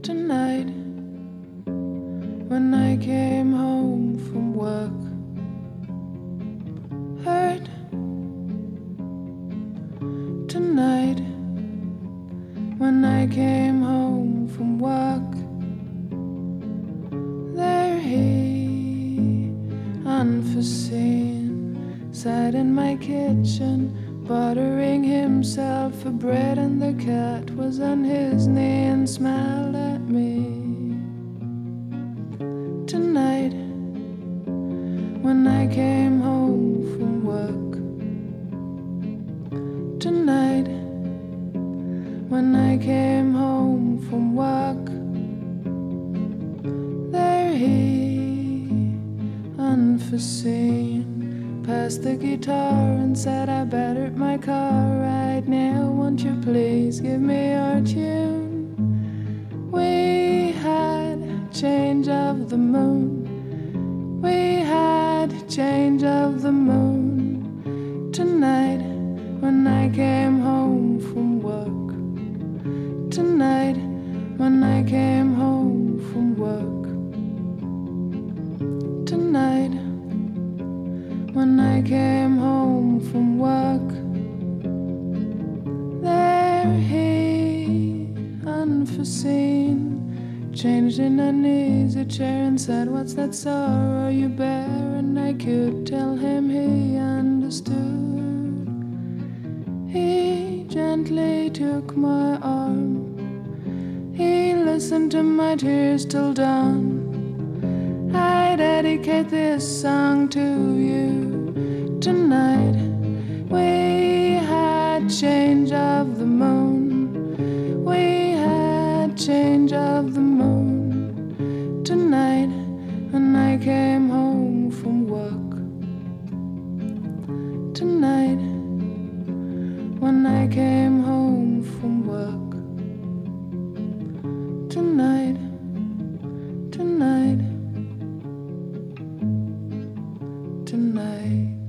Tonight, when I came home from work, hurt. Tonight, when I came home from work, there he, unforeseen, sat in my kitchen, buttering himself for bread, and the cat was on his knee and smiled at me. Tonight, when I came home from work, tonight, when I came home from work, there he, unforeseen, passed the guitar and said, I battered my car right now, won't you please give me your tune? We had change of the moon, we had change of the moon. Tonight, when I came home from work, tonight, when I came home from work, tonight, when I came home from work, there he, unforeseen, changed in an easy chair and said, what's that sorrow you bear? And I could tell him he understood. He gently took my arm, he listened to my tears till dawn. I dedicate this song to you. Tonight, we had change of the moon, we had change of the moon. Tonight, when I came home from work, tonight, when I came home from work, tonight, tonight, tonight.